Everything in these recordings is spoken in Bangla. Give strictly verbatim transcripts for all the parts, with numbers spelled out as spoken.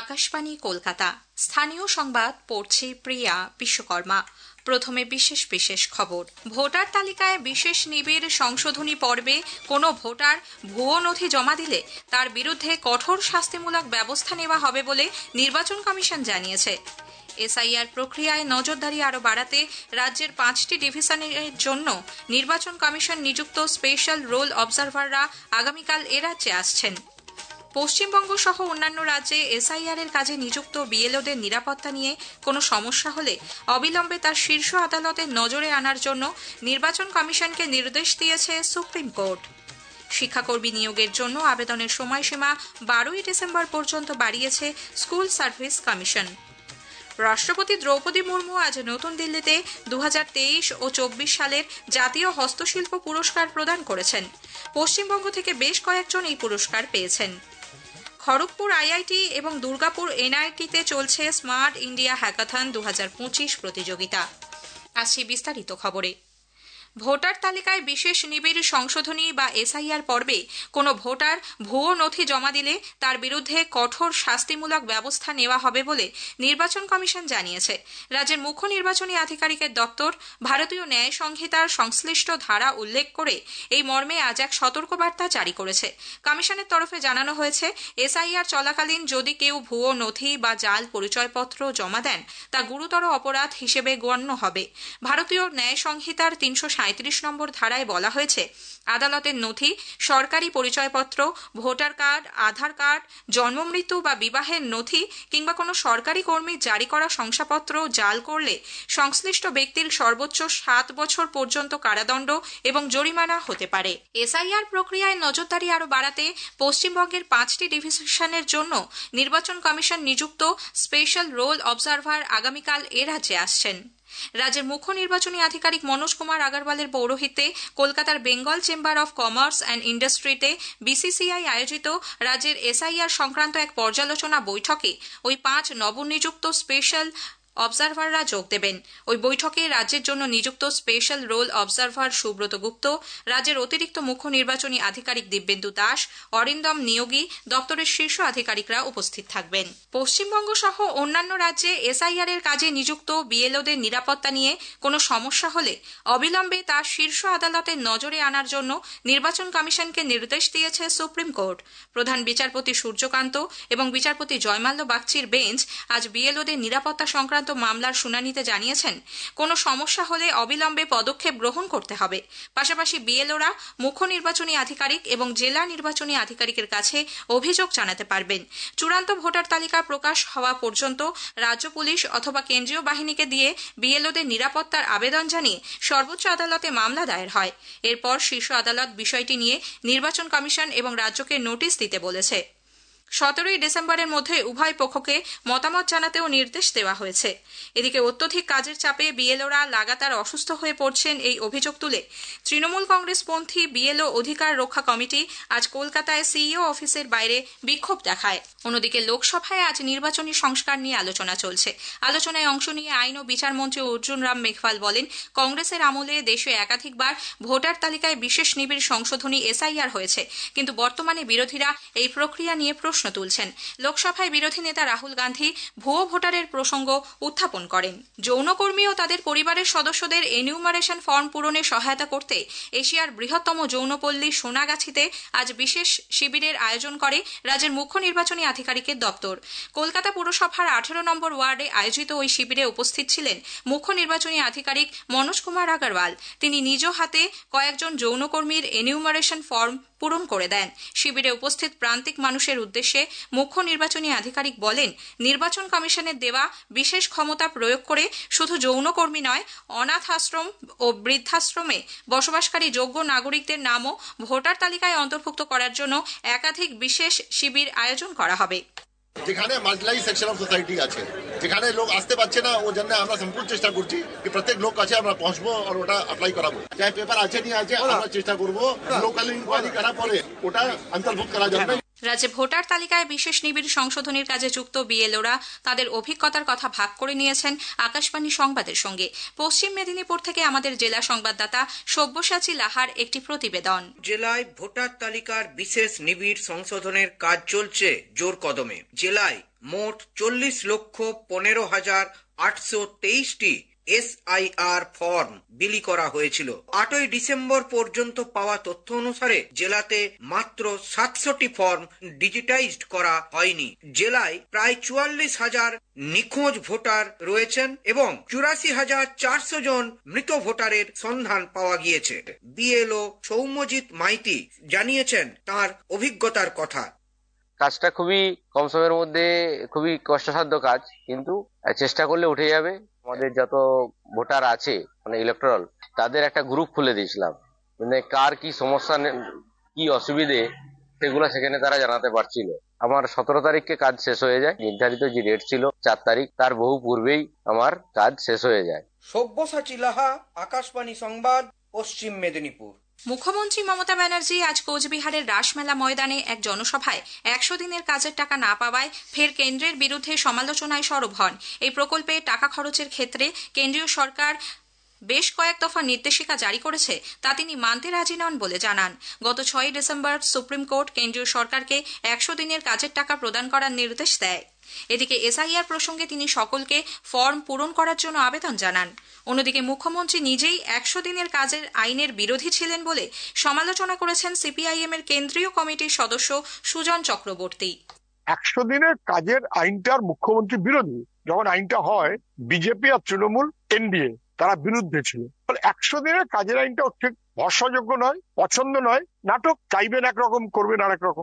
আকাশবাণী কলকাতা। স্থানীয় সংবাদ পড়ছে প্রিয়া বিশ্বকর্মা। প্রথমে বিশেষ বিশেষ খবর। ভোটার তালিকায় বিশেষ নিবিড় সংশোধনী পর্বে কোনো ভোটার ভুয়ো নথি জমা দিলে তার বিরুদ্ধে কঠোর শাস্তিমূলক ব্যবস্থা নেওয়া হবে বলে নির্বাচন কমিশন জানিয়েছে। এসআইআর প্রক্রিয়ায় নজরদারি আরও বাড়াতে রাজ্যের পাঁচটি ডিভিশনের জন্য নির্বাচন কমিশন নিযুক্ত স্পেশাল রোল অবজারভাররা আগামীকাল এ রাজ্যে আসছেন। পশ্চিমবঙ্গ সহ অন্যান্য রাজ্যে এসআইআর এর কাজে নিযুক্ত বিএলওদের নিরাপত্তা নিয়ে কোনো সমস্যা হলে অবিলম্বে তার শীর্ষ আদালতের নজরে আনার জন্য নির্বাচন কমিশনকে নির্দেশ দিয়েছে সুপ্রিম কোর্ট। শিক্ষাকর্মী নিয়োগের জন্য আবেদনের সময়সীমা বারোই ডিসেম্বর পর্যন্ত বাড়িয়েছে স্কুল সার্ভিস কমিশন। রাষ্ট্রপতি দ্রৌপদী মুর্মু আজ নতুন দিল্লিতে দু হাজার তেইশ ও চব্বিশ সালের জাতীয় হস্তশিল্প পুরস্কার প্রদান করেছেন। পশ্চিমবঙ্গ থেকে বেশ কয়েকজন এই পুরস্কার পেয়েছেন। খড়গপুর আইআইটি এবং দুর্গাপুর এনআইটিতে চলছে স্মার্ট ইন্ডিয়া হ্যাকাথন দু হাজার পঁচিশ প্রতিযোগিতা। আসছি বিস্তারিত খবরে। ভোটার তালিকায় বিশেষ নিবিড় সংশোধনী বা এসআইআর পর্বে কোনো ভোটার ভুয়ো নথি জমা দিলে তার বিরুদ্ধে কঠোর শাস্তিমূলক ব্যবস্থা নেওয়া হবে বলে নির্বাচন কমিশন জানিয়েছে। রাজ্যের মুখ্য নির্বাচনী আধিকারিকের দপ্তর ভারতীয় ন্যায় সংহিতার সংশ্লিষ্ট ধারা উল্লেখ করে এই মর্মে আজ এক সতর্কবার্তা জারি করেছে। কমিশনের তরফে জানানো হয়েছে, এসআইআর চলাকালীন যদি কেউ ভুয়ো নথি বা জাল পরিচয়পত্র জমা দেন তা গুরুতর অপরাধ হিসেবে গণ্য হবে। ভারতীয় ন্যায় সংহিতার তিনশো সাঁত্রিশ নম্বর ধারায় বলা হয়েছে, আদালতের নথি, সরকারি পরিচয়পত্র, ভোটার কার্ড, আধার কার্ড, জন্মমৃত্যু বা বিবাহের নথি কিংবা কোনো সরকারি কর্মীর জারি করা শংসাপত্র জাল করলে সংশ্লিষ্ট ব্যক্তির সর্বোচ্চ সাত বছর পর্যন্ত কারাদণ্ড এবং জরিমানা হতে পারে। এসআইআর প্রক্রিয়ায় নজরদারি আরও বাড়াতে পশ্চিমবঙ্গের পাঁচটি ডিভিশনের জন্য নির্বাচন কমিশন নিযুক্ত স্পেশাল রোল অবজারভার আগামীকাল এ রাজ্যে আসছেন। রাজ্যের মুখ্য নির্বাচনী আধিকারিক মনোজ কুমার আগরওয়ালের পৌরোহিত্যে কলকাতার Bengal Chamber of Commerce and ইন্ডাস্ট্রিতে বিসিসিআই আয়োজিত রাজ্যের এসআইআর সংক্রান্ত এক পর্যালোচনা বৈঠকে ওই পাঁচ নবনিযুক্ত স্পেশাল অবজারভাররা যোগ দেবেন। ওই বৈঠকে রাজ্যের জন্য নিযুক্ত special roll observer Subrata Gupta, রাজ্যের অতিরিক্ত মুখ্য নির্বাচনী আধিকারিক দিব্যেন্দু দাস, অরিন্দম নিয়োগী, দপ্তরের শীর্ষ আধিকারিকরা উপস্থিত থাকবেন। পশ্চিমবঙ্গ সহ অন্যান্য রাজ্যে এসআইআর এর কাজে নিযুক্ত বিএলওদের নিরাপত্তা নিয়ে কোনো সমস্যা হলে অবিলম্বে তা শীর্ষ আদালতের নজরে আনার জন্য নির্বাচন কমিশনকে নির্দেশ দিয়েছে সুপ্রিম কোর্ট। প্রধান বিচারপতি সূর্যকান্ত এবং বিচারপতি জয়মাল্য বাগচির বেঞ্চ আজ বিএলওদের নিরাপত্তা সংক্রান্ত মামলার শুনানিতে জানিয়েছেন, কোনো সমস্যা হলে অবিলম্বে পদক্ষেপ গ্রহণ করতে হবে। পাশাপাশি বিএলওরা মুখ্য নির্বাচনী আধিকারিক এবং জেলা নির্বাচনী আধিকারিকের কাছে অভিযোগ জানাতে পারবেন। চূড়ান্ত ভোটার তালিকা প্রকাশ হওয়া পর্যন্ত রাজ্য পুলিশ অথবা কেন্দ্রীয় বাহিনীকে দিয়ে বিএলওদের নিরাপত্তার আবেদন জানিয়ে সর্বোচ্চ আদালতে মামলা দায়ের হয়। এরপর শীর্ষ আদালত বিষয়টি নিয়ে নির্বাচন কমিশন এবং রাজ্যকে নোটিশ দিতে বলেছে। সতেরোই ডিসেম্বরের মধ্যে উভয় পক্ষকে মতামত জানাতেও নির্দেশ দেওয়া হয়েছে। এদিকে অত্যধিক কাজের চাপে বিএলওরা লাগাতার অসুস্থ হয়ে পড়ছেন এই অভিযোগ তুলে তৃণমূল কংগ্রেসপন্থী বিএলও অধিকার রক্ষা কমিটি আজ কলকাতায় সিইও অফিসের বাইরে বিক্ষোভ দেখায়। অন্যদিকে লোকসভায় আজ নির্বাচনী সংস্কার নিয়ে আলোচনা চলছে। আলোচনায় অংশ নিয়ে আইন ও বিচারমন্ত্রী অর্জুন রাম মেঘওয়াল বলেন, কংগ্রেসের আমলে দেশে একাধিকবার ভোটার তালিকায় বিশেষ নিবিড় সংশোধনী এসআইআর হয়েছে, কিন্তু বর্তমানে বিরোধীরা এই প্রক্রিয়া নিয়ে প্রশ্ন তুলছেন। লোকসভায় বিরোধী নেতা রাহুল গান্ধী ভুয়ো ভোটারের প্রসঙ্গ উত্থাপন করেন। যৌনকর্মী ও তাদের পরিবারের সদস্যদের এনিউমারেশন ফর্ম পূরণে সহায়তা করতে এশিয়ার বৃহত্তম যৌনপল্লী সোনাগাছিতে আজ বিশেষ শিবিরের আয়োজন করে রাজ্যের মুখ্য নির্বাচনী আধিকারিকের দপ্তর। কলকাতা পুরসভার আঠেরো নম্বর ওয়ার্ডে আয়োজিত ওই শিবিরে উপস্থিত ছিলেন মুখ্য নির্বাচনী আধিকারিক মনোজ কুমার আগরওয়াল। তিনি নিজ হাতে কয়েকজন যৌনকর্মীর এনিউমারেশন ফর্ম পূরণ করে দেন। শিবিরে উপস্থিত প্রান্তিক মানুষের উদ্দেশ্যে মুখ্য নির্বাচনী আধিকারিক বলেন, নির্বাচন কমিশনের দেওয়া বিশেষ ক্ষমতা প্রয়োগ করে শুধু যৌনকর্মী নয়, অনাথ আশ্রম ও বৃদ্ধাশ্রমে বসবাসকারী যোগ্য নাগরিকদের নামও ভোটার তালিকায় অন্তর্ভুক্ত করার জন্য একাধিক বিশেষ শিবির আয়োজন করা হবে। যেখানে মার্জিনালাইজ সেকশন অফ সোসাইটি আছে, যেখানে লোক আসতে পারছে না, ও জন্য আমরা সম্পূর্ণ চেষ্টা করছি যে প্রত্যেক লোক কাছে আমরা পৌঁছবো আর ওটা অ্যাপ্লাই করাবো। যাই পেপার আছে নিয়ে আছে আমরা চেষ্টা করবো লোকাল ইনকোয়ারি করার পরে ওটা অন্তর্ভুক্ত করা যাবে। রাজ্যে ভোটার তালিকায় বিশেষ নিবিড় সংশোধনীর কাজে যুক্ত বিএলওরা তাদের অভিজ্ঞতার কথা ভাগ করে নিয়েছেন আকাশবাণী সংবাদের সঙ্গে। পশ্চিম মেদিনীপুর থেকে আমাদের জেলা সংবাদদাতা সব্যসাচী লাহার একটি প্রতিবেদন। জেলায় ভোটার তালিকার বিশেষ নিবিড় সংশোধনের কাজ চলছে জোর কদমে। জেলায় মোট চল্লিশ লক্ষ পনেরো হাজার আটশো তেইশটি এসআইআর ফর্ম বিলি করা হয়েছিল। আটই ডিসেম্বর পর্যন্ত পাওয়া তথ্য অনুসারে জেলাতে মাত্র সাতশোটি ফর্ম ডিজিটাইজড করা হয়নি। জেলায় প্রায় চুয়াল্লিশ হাজার নিখোঁজ ভোটার রয়েছেন এবং চুরাশি হাজার চারশো জন মৃত ভোটারের সন্ধান পাওয়া গিয়েছে। বিএলও সৌম্যজিৎ মাইতি জানিয়েছেন তার অভিজ্ঞতার কথা। কাজটা খুবই কম সময়ের মধ্যে খুবই কষ্টসাধ্য কাজ, কিন্তু চেষ্টা করলে উঠে যাবে। আমাদের যত ভোটার আছে মানে ইলেকট্রাল, তাদের একটা গ্রুপ খুলে দিয়েছিলাম, মানে কার কি সমস্যা কি অসুবিধে সেগুলো সেখানে তারা জানাতে পারছিল। আমার সতেরো তারিখে কাজ শেষ হয়ে যায়। নির্ধারিত যে ডেট ছিল চার তারিখ, তার বহু পূর্বেই আমার কাজ শেষ হয়ে যায়। সব্যসাচী লাহা, আকাশবাণী সংবাদ, পশ্চিম মেদিনীপুর। মুখ্যমন্ত্রী মমতা ব্যানার্জি আজ কোচবিহারের রাসমেলা ময়দানে এক জনসভায় একশো দিনের কাজের টাকা না পাওয়ায় ফের কেন্দ্রের বিরুদ্ধে সমালোচনায় সরব হন। এই প্রকল্পে টাকা খরচের ক্ষেত্রে কেন্দ্রীয় সরকার বেশ কয়েক দফা নির্দেশিকা জারি করেছে, তা তিনি মানতে রাজি নন বলে জানান। গত ছয়ই ডিসেম্বর সুপ্রিম কোর্ট কেন্দ্রীয় সরকারকে একশো দিনের কাজের টাকা প্রদান করার নির্দেশ দেয়। এদিকে এসআইআর প্রসঙ্গে তিনি সকলকে ফর্ম পূরণ করার জন্য আবেদন জানান। অন্যদিকে মুখ্যমন্ত্রী নিজেই একশো দিনের কাজের আইনের বিরোধী ছিলেন বলে সমালোচনা করেছেন সিপিআইএম এর কেন্দ্রীয় কমিটির সদস্য সুজন চক্রবর্তী। একশো দিনের কাজের আইনটার মুখ্যমন্ত্রী বিরোধী। যখন আইনটা হয় বিজেপি আর তৃণমূল এনডিএ তারা বিরুদ্ধে ছিল। একশো দিনের কাজের আইনটাও ঠিক ভরসাযোগ্য নয়, পছন্দ নয়। নাটক চাইবেন একরকম, করবেন আরেক রকম।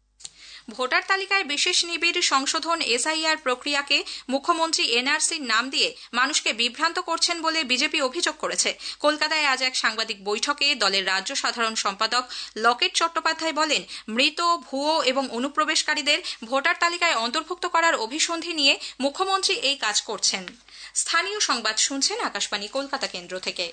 ভোটার তালিকায় বিশেষ নিবিড় সংশোধন এসআইআর প্রক্রিয়াকে মুখ্যমন্ত্রী এনআরসির নাম দিয়ে মানুষকে বিভ্রান্ত করছেন বলে বিজেপি অভিযোগ করেছে। কলকাতায় আজ এক সাংবাদিক বৈঠকে দলের রাজ্য সাধারণ সম্পাদক লকেট চট্টোপাধ্যায় বলেন, মৃত, ভুয়ো এবং অনুপ্রবেশকারীদের ভোটার তালিকায় অন্তর্ভুক্ত করার অভিসন্ধি নিয়ে মুখ্যমন্ত্রী এই কাজ করছেন। স্থানীয় সংবাদ শুনছেন আকাশবাণী কলকাতা কেন্দ্র থেকে।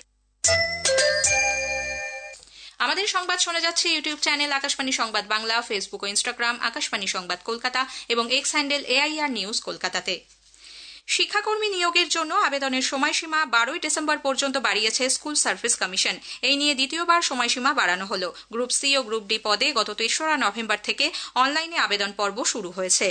আমাদের সংবাদ শোনা যাচ্ছে ইউটিউব চ্যানেল আকাশবাণী সংবাদ বাংলা, ফেসবুক ও ইনস্টাগ্রাম আকাশবাণী সংবাদ কলকাতা এবং এক্স হ্যান্ডেল এআইআর নিউজ কলকাতাতে। শিক্ষাকর্মী নিয়োগের জন্য আবেদনের সময়সীমা বারোই ডিসেম্বর পর্যন্ত বাড়িয়েছে স্কুল সার্ভিস কমিশন। এই নিয়ে দ্বিতীয়বার সময়সীমা বাড়ানো হল। গ্রুপ সি ও গ্রুপ ডি পদে গত তেসরা নভেম্বর থেকে অনলাইনে আবেদন পর্ব শুরু হয়েছে।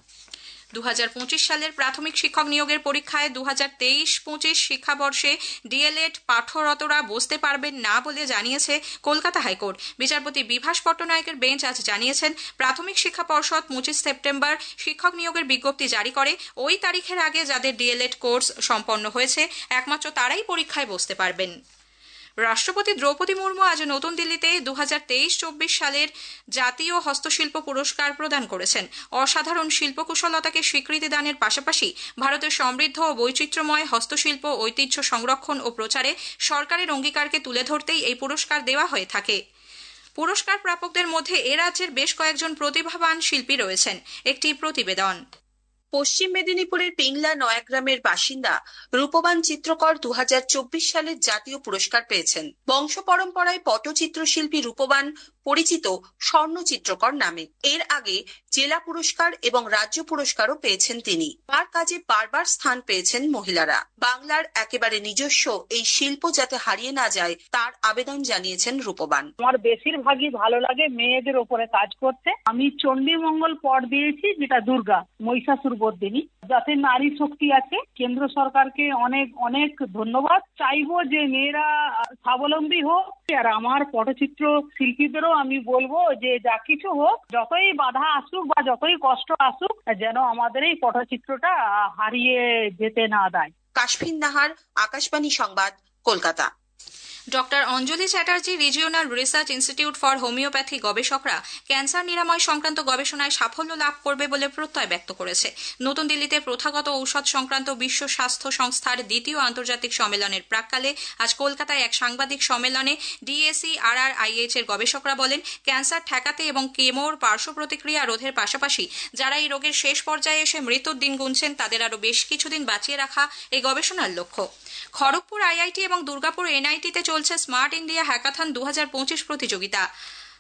দু হাজার পঁচিশ সালের প্রাথমিক শিক্ষক নিয়োগের পরীক্ষায় দু হাজার তেইশ পঁচিশ শিক্ষাবর্ষে ডিএলএড পাঠরতরা বসতে পারবেন না বলে জানিয়েছে কলকাতা হাইকোর্ট। বিচারপতি বিভাস পট্টনায়কের বেঞ্চ আজ জানিয়েছেন, প্রাথমিক শিক্ষা পর্ষদ পঁচিশ সেপ্টেম্বর শিক্ষক নিয়োগের বিজ্ঞপ্তি জারি করে। ওই তারিখের আগে যাদের ডিএলএড কোর্স সম্পন্ন হয়েছে একমাত্র তারাই পরীক্ষায় বসতে পারবেন। রাষ্ট্রপতি দ্রৌপদী মুর্মু আজ নতুন দিল্লিতে দু হাজার তেইশ চব্বিশ সালের জাতীয় হস্তশিল্প পুরস্কার প্রদান করেছেন। অসাধারণ শিল্পকুশলতাকে স্বীকৃতি দানের পাশাপাশি ভারতের সমৃদ্ধ ও বৈচিত্র্যময় হস্তশিল্প ঐতিহ্য সংরক্ষণ ও প্রচারে সরকারের অঙ্গীকারকে তুলে ধরতেই এই পুরস্কার দেওয়া হয়ে থাকে। পুরস্কার প্রাপকদের মধ্যে এ রাজ্যের বেশ কয়েকজন প্রতিভাবান শিল্পী রয়েছেন। একটি প্রতিবেদন। পশ্চিম মেদিনীপুরের পিংলা নয়াগ্রামের বাসিন্দা রূপবান চিত্রকর দু হাজার চব্বিশ সালের জাতীয় পুরস্কার পেয়েছেন। বংশ পরম্পরায় পটচিত্রশিল্পী রূপবান পরিচিত স্বর্ণ চিত্রকর নামে। এর আগে জেলা পুরস্কার এবং রাজ্য পুরস্কারও পেয়েছেন তিনি। তার কাজে বারবার স্থান পেয়েছেন মহিলারা। বাংলার একেবারে নিজস্ব এই শিল্প যাতে হারিয়ে না যায় তার আবেদন জানিয়েছেন রূপবান। আমার বেশিরভাগই ভালো লাগে মেয়েদের ওপরে কাজ করতে। আমি চণ্ডীমঙ্গল পট দিয়েছি, যেটা দুর্গা মহিষাসুর বর্দিনী, যাতে নারী শক্তি আছে। কেন্দ্র সরকারকে অনেক অনেক ধন্যবাদ। চাইবো যে মেয়েরা স্বাবলম্বী হোক। আর আমার পটচিত্র শিল্পীদেরও আমি বলবো যে যা কিছু হোক, যতই বাধা আসুক বা যতই কষ্ট আসুক, যেন আমাদের এই পটচিত্রটা হারিয়ে যেতে না দেয়। কাশফিন নাহার, আকাশবাণী সংবাদ, Kolkata. Doctor Anjali Chatterjee regional research institute for homeopathy গবেষকরা ক্যান্সার নিরাময় সংক্রান্ত গবেষণায় সাফল্য লাভ করবে বলে প্রত্যয় ব্যক্ত করেছে। নতুন দিল্লিতে প্রথাগত ঔষধ সংক্রান্ত বিশ্ব স্বাস্থ্য সংস্থার দ্বিতীয় আন্তর্জাতিক সম্মেলনের প্রাক্কালে আজ কলকাতায় এক সাংবাদিক সম্মেলনে ডিএসি আর আর আইএইচ এর গবেষকরা বলেন, ক্যান্সার ঠেকাতে এবং কেমোর পার্শ্ব প্রতিক্রিয়া রোধের পাশাপাশি যারা এই রোগের শেষ পর্যায়ে এসে মৃত্যুর দিন গুনছেন তাদের আরও বেশ কিছুদিন বাঁচিয়ে রাখা এই গবেষণার লক্ষ্য। খড়গপুর আইআইটি এবং দুর্গাপুর এনআইটিতে চলছে স্মার্ট ইন্ডিয়া হ্যাকাথন দু হাজার পঁচিশ প্রতিযোগিতা।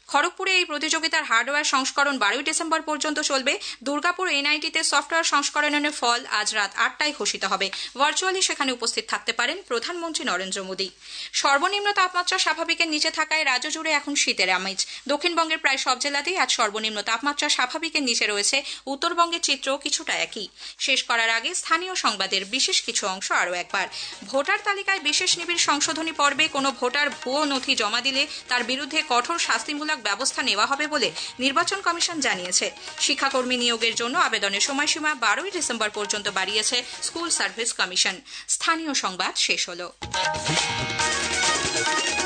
খড়গপুরে এই প্রতিযোগিতার হার্ডওয়্যার সংস্করণ বারোই ডিসেম্বর পর্যন্ত চলবে। দুর্গাপুর এনআইটিতে সফটওয়্যার সংস্করণের ফল আজ রাত আটটায় ঘোষিত হবে। ভার্চুয়ালি সেখানে উপস্থিত থাকতে পারেন প্রধানমন্ত্রী নরেন্দ্র মোদী। সর্বনিম্ন তাপমাত্রা স্বাভাবিকের নিচে থাকায় রাজ্য জুড়ে এখন শীতের আমেজ। দক্ষিণবঙ্গের প্রায় সব জেলাতেই আজ সর্বনিম্ন তাপমাত্রা স্বাভাবিকের নিচে রয়েছে। উত্তরবঙ্গের চিত্র কিছুটা একই। শেষ করার আগে স্থানীয় সংবাদের বিশেষ কিছু অংশ আরও একবার। ভোটার তালিকায় বিশেষ নিবিড় সংশোধনী পর্বে কোনো ভোটার ভুয়ো নথি জমা দিলে তার বিরুদ্ধে কঠোর শাস্তিমূলক ব্যবস্থা নেওয়া হবে বলে নির্বাচন কমিশন জানিয়েছে। শিক্ষাকর্মী নিয়োগের জন্য আবেদনের সময়সীমা বারোই ডিসেম্বর পর্যন্ত বাড়িয়েছে স্কুল সার্ভিস কমিশন। স্থানীয় সংবাদ শেষ হলো।